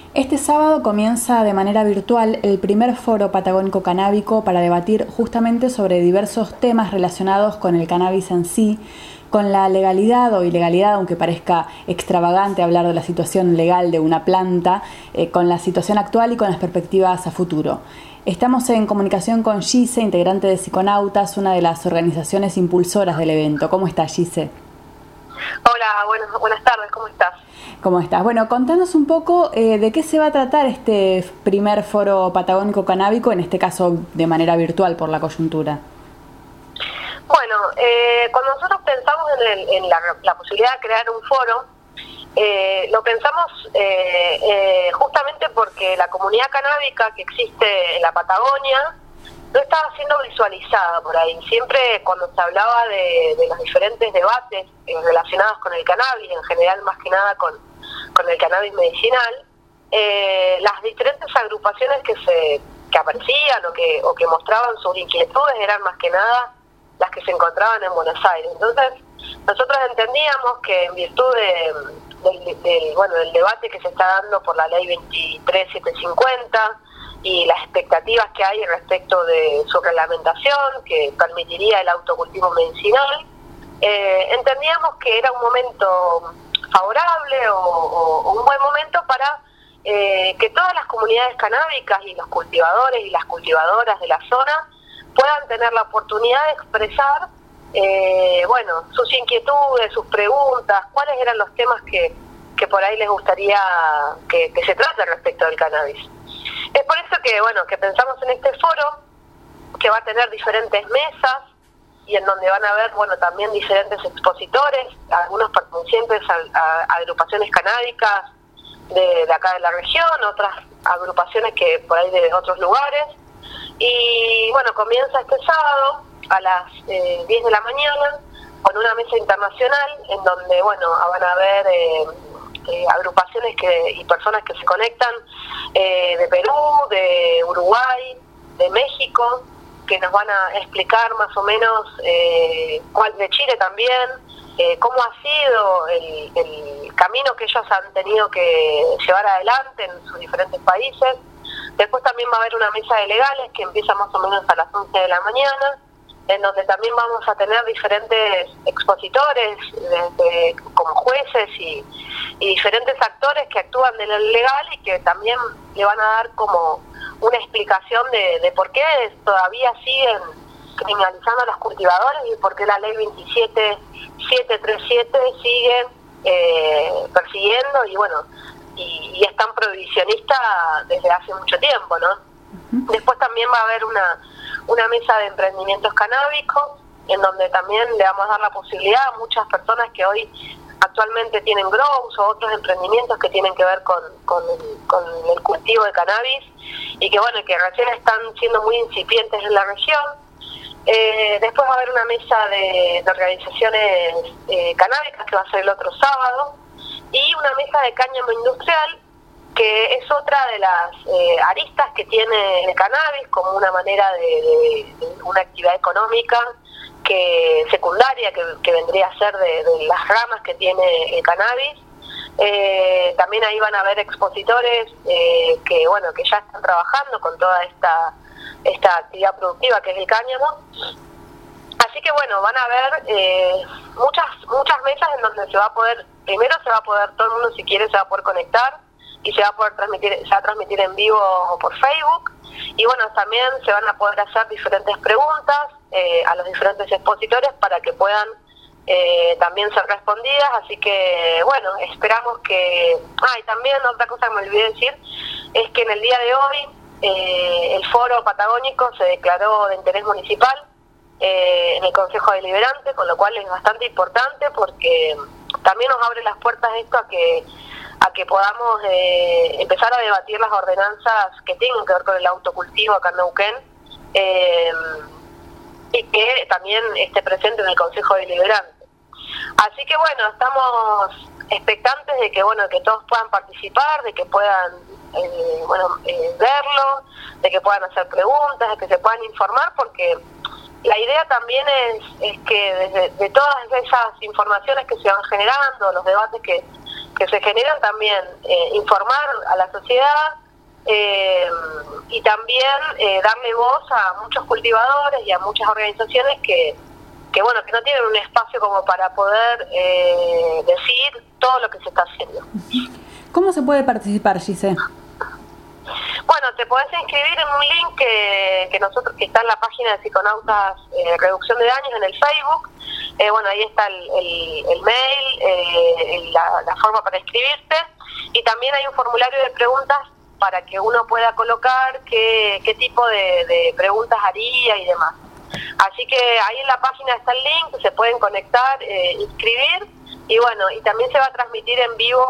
Este sábado comienza de manera virtual el primer foro patagónico canábico para debatir justamente sobre diversos temas relacionados con el cannabis en sí, con la legalidad o ilegalidad, aunque parezca extravagante hablar de la situación legal de una planta, con la situación actual y con las perspectivas a futuro. Estamos en comunicación con Gise, integrante de Psiconautas, una de las organizaciones impulsoras del evento. ¿Cómo estás, Gise? Hola, buenas tardes, ¿cómo estás? ¿Cómo estás? Bueno, contanos un poco de qué se va a tratar este primer foro patagónico canábico, en este caso de manera virtual por la coyuntura. Bueno, cuando nosotros pensamos en la posibilidad de crear un foro, lo pensamos justamente porque la comunidad canábica que existe en la Patagonia no estaba siendo visualizada por ahí. Siempre cuando se hablaba de los diferentes debates relacionados con el cannabis, en general más que nada con el cannabis medicinal, las diferentes agrupaciones que aparecían o que mostraban sus inquietudes eran más que nada las que se encontraban en Buenos Aires. Entonces, nosotros entendíamos que en virtud del debate que se está dando por la ley 23750 y las expectativas que hay respecto de su reglamentación, que permitiría el autocultivo medicinal, entendíamos que era un momento favorable o un buen momento para que todas las comunidades canábicas y los cultivadores y las cultivadoras de la zona puedan tener la oportunidad de expresar sus inquietudes, sus preguntas, cuáles eran los temas que por ahí les gustaría que se trate respecto del cannabis. Es por eso que pensamos en este foro, que va a tener diferentes mesas y en donde van a haber también diferentes expositores, algunos pertenecientes a agrupaciones canábicas de acá de la región, otras agrupaciones que por ahí de otros lugares. Y comienza este sábado a las 10 de la mañana con una mesa internacional en donde van a haber agrupaciones y personas que se conectan de Perú, de Uruguay, de México, que nos van a explicar más o menos, de Chile también, cómo ha sido el camino que ellos han tenido que llevar adelante en sus diferentes países. Después también va a haber una mesa de legales que empieza más o menos a las 11 de la mañana, en donde también vamos a tener diferentes expositores, como jueces y diferentes actores que actúan de lo legal y que también le van a dar como una explicación de por qué todavía siguen criminalizando a los cultivadores y por qué la ley 27737 sigue persiguiendo y es tan prohibicionista desde hace mucho tiempo, ¿no? Después también va a haber una mesa de emprendimientos canábicos, en donde también le vamos a dar la posibilidad a muchas personas que hoy actualmente tienen grows o otros emprendimientos que tienen que ver con el cultivo de cannabis y que recién están siendo muy incipientes en la región. Después va a haber una mesa de organizaciones canábicas que va a ser el otro sábado, y una mesa de cáñamo industrial, que es otra de las aristas que tiene el cannabis como una manera de una actividad económica secundaria que vendría a ser de las ramas que tiene el cannabis. También ahí van a haber expositores que ya están trabajando con toda esta actividad productiva que es el cáñamo. Así que van a haber muchas mesas en donde primero se va a poder, todo el mundo si quiere se va a poder conectar y se va a transmitir en vivo por Facebook, y también se van a poder hacer diferentes preguntas a los diferentes expositores para que puedan también ser respondidas. Así que esperamos que... y también otra cosa que me olvidé decir es que en el día de hoy el foro patagónico se declaró de interés municipal en el Consejo Deliberante, con lo cual es bastante importante porque también nos abre las puertas esto a que podamos empezar a debatir las ordenanzas que tienen que ver con el autocultivo acá en Neuquén, y que también esté presente en el Consejo Deliberante. Así que estamos expectantes de que que todos puedan participar, de que puedan verlo, de que puedan hacer preguntas, de que se puedan informar, porque la idea también es que de todas esas informaciones que se van generando, los debates que que se generan también informar a la sociedad y también darle voz a muchos cultivadores y a muchas organizaciones que bueno, que no tienen un espacio como para poder decir todo lo que se está haciendo. ¿Cómo se puede participar, Gise? Bueno, te podés inscribir en un link que está en la página de Psiconautas Reducción de Daños en el Facebook. Bueno, ahí está el mail, la forma para inscribirte, y también hay un formulario de preguntas para que uno pueda colocar qué tipo de preguntas haría y demás. Así que ahí en la página está el link, se pueden conectar, inscribir, y bueno, y también se va a transmitir en vivo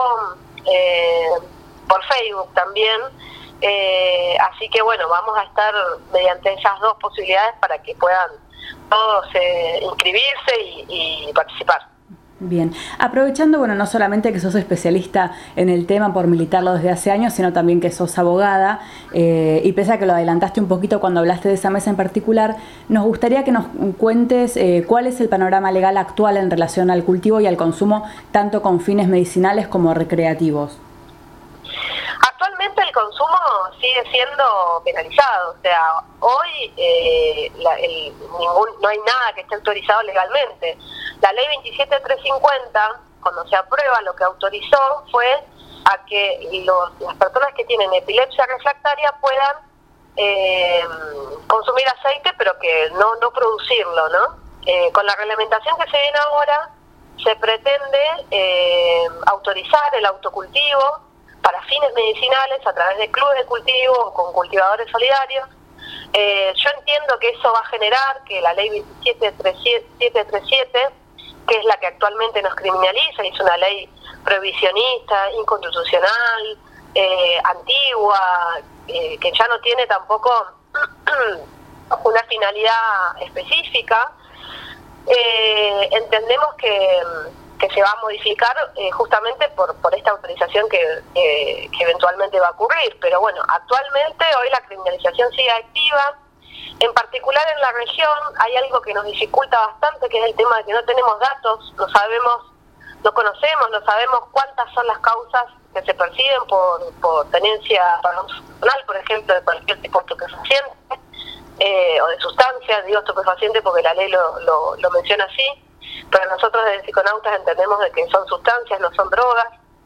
por Facebook también. Así que bueno, vamos a estar mediante esas dos posibilidades para que puedan todos inscribirse y participar. Bien, aprovechando, bueno, no solamente que sos especialista en el tema por militarlo desde hace años, sino también que sos abogada, y pese a que lo adelantaste un poquito cuando hablaste de esa mesa en particular, nos gustaría que nos cuentes cuál es el panorama legal actual en relación al cultivo y al consumo, tanto con fines medicinales como recreativos. Actualmente el consumo sigue siendo penalizado, o sea, hoy no hay nada que esté autorizado legalmente. La ley 27350, cuando se aprueba, lo que autorizó fue a que las personas que tienen epilepsia refractaria puedan consumir aceite, pero que no producirlo, ¿no? Con la reglamentación que se viene ahora, se pretende autorizar el autocultivo para fines medicinales a través de clubes de cultivo o con cultivadores solidarios. Yo entiendo que eso va a generar que la ley 27737, que es la que actualmente nos criminaliza, es una ley prohibicionista, inconstitucional, antigua, que ya no tiene tampoco una finalidad específica. Entendemos que se va a modificar justamente por esta autorización que eventualmente va a ocurrir. Pero bueno, actualmente hoy la criminalización sigue activa. En particular en la región hay algo que nos dificulta bastante, que es el tema de que no tenemos datos, no sabemos cuántas son las causas que se perciben por tenencia personal, por ejemplo, de cualquier tipo de estupefaciente o de sustancias. Digo estupefaciente porque la ley lo menciona así, pero nosotros desde Psiconautas entendemos de que son sustancias, no son drogas.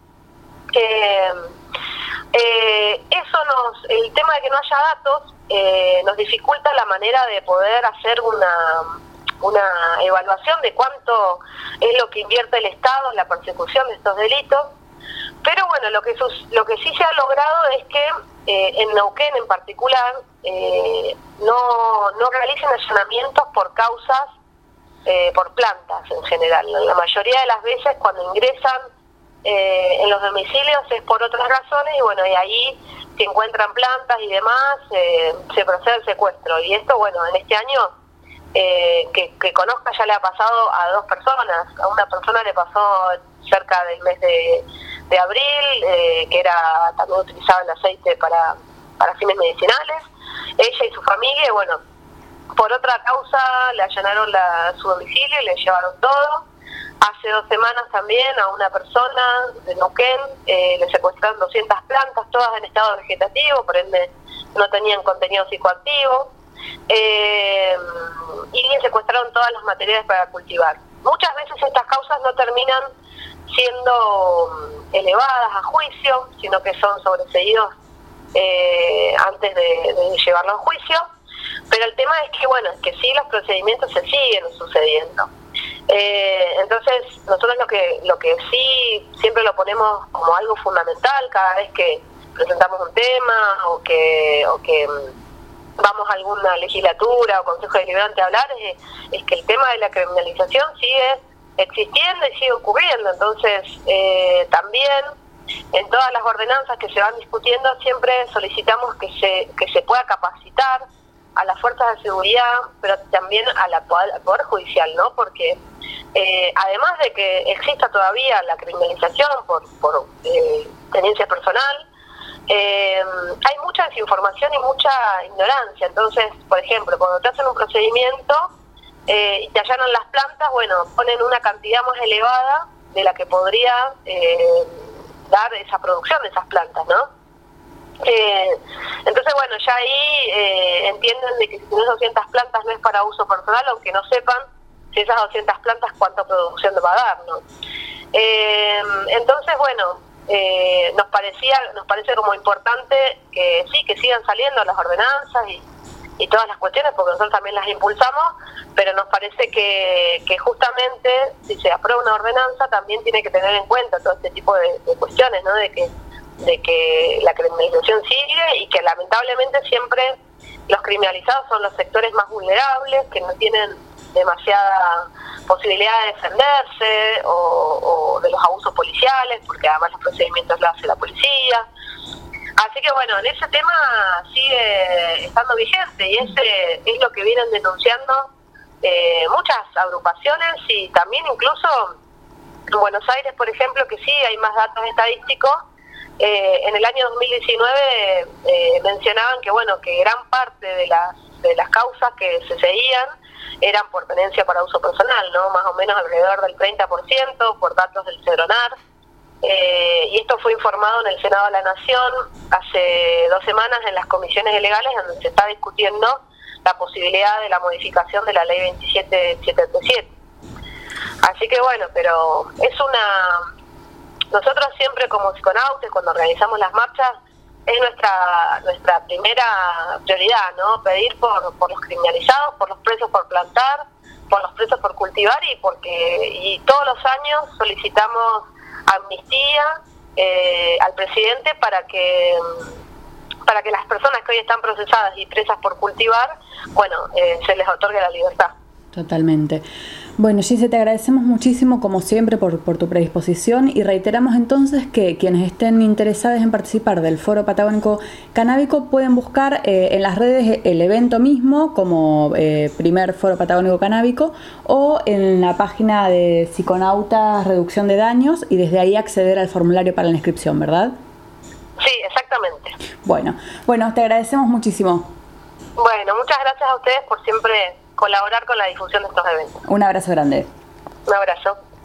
El tema de que no haya datos nos dificulta la manera de poder hacer una evaluación de cuánto es lo que invierte el Estado en la persecución de estos delitos. Pero bueno, lo que sí se ha logrado es que en Neuquén en particular no realicen allanamientos por causas, por plantas en general. La mayoría de las veces cuando ingresan en los domicilios es por otras razones, y bueno, y ahí se encuentran plantas y demás, se procede al secuestro. Y esto, bueno, en este año que conozca ya le ha pasado a 2 personas. A una persona le pasó cerca del mes de abril, que también utilizaba el aceite para fines medicinales. Ella y su familia, bueno, por otra causa le allanaron su domicilio y le llevaron todo. Hace 2 semanas también a una persona de Neuquén le secuestraron 200 plantas, todas en estado vegetativo, por ende no tenían contenido psicoactivo, y le secuestraron todas las materiales para cultivar. Muchas veces estas causas no terminan siendo elevadas a juicio, sino que son sobreseídos antes de llevarlo a juicio. Pero el tema es que, bueno, es que sí, los procedimientos se siguen sucediendo. Entonces, nosotros lo que sí siempre lo ponemos como algo fundamental cada vez que presentamos un tema o que vamos a alguna legislatura o consejo deliberante a hablar, es que el tema de la criminalización sigue existiendo y sigue ocurriendo. Entonces, también en todas las ordenanzas que se van discutiendo siempre solicitamos que se pueda capacitar a las fuerzas de seguridad, pero también al Poder Judicial, ¿no? Porque además de que exista todavía la criminalización por tenencia personal, hay mucha desinformación y mucha ignorancia. Entonces, por ejemplo, cuando te hacen un procedimiento y te allanan las plantas, bueno, ponen una cantidad más elevada de la que podría dar esa producción de esas plantas, ¿no? Entonces, bueno, ya ahí entienden de que si tienes 200 plantas no es para uso personal, aunque no sepan si esas 200 plantas cuánta producción va a dar, ¿no? Entonces, bueno, nos parece como importante que sí, que sigan saliendo las ordenanzas y todas las cuestiones, porque nosotros también las impulsamos, pero nos parece que justamente si se aprueba una ordenanza también tiene que tener en cuenta todo este tipo de cuestiones, ¿no? De que la criminalización sigue y que lamentablemente siempre los criminalizados son los sectores más vulnerables, que no tienen demasiada posibilidad de defenderse o de los abusos policiales, porque además los procedimientos los hace la policía. Así que bueno, en ese tema sigue estando vigente y ese es lo que vienen denunciando muchas agrupaciones y también incluso en Buenos Aires, por ejemplo, que sí hay más datos estadísticos. En el año 2019 mencionaban que bueno, que gran parte de las causas que se seguían eran por tenencia para uso personal, ¿no? Más o menos alrededor del 30% por datos del Cedronar. Y esto fue informado en el Senado de la Nación hace 2 semanas en las comisiones legales, donde se está discutiendo la posibilidad de la modificación de la ley 27777. Así que bueno, pero es nosotros siempre como psiconautas, cuando organizamos las marchas, es nuestra primera prioridad, ¿no? Pedir por los criminalizados, por los presos por plantar, por los presos por cultivar y todos los años solicitamos amnistía al presidente para que las personas que hoy están procesadas y presas por cultivar, bueno, se les otorgue la libertad. Totalmente. Bueno, Gise, te agradecemos muchísimo, como siempre, por tu predisposición y reiteramos entonces que quienes estén interesados en participar del Foro Patagónico Canábico pueden buscar en las redes el evento mismo como primer Foro Patagónico Canábico o en la página de Psiconautas Reducción de Daños y desde ahí acceder al formulario para la inscripción, ¿verdad? Sí, exactamente. Bueno, te agradecemos muchísimo. Bueno, muchas gracias a ustedes por siempre colaborar con la difusión de estos eventos. Un abrazo grande. Un abrazo.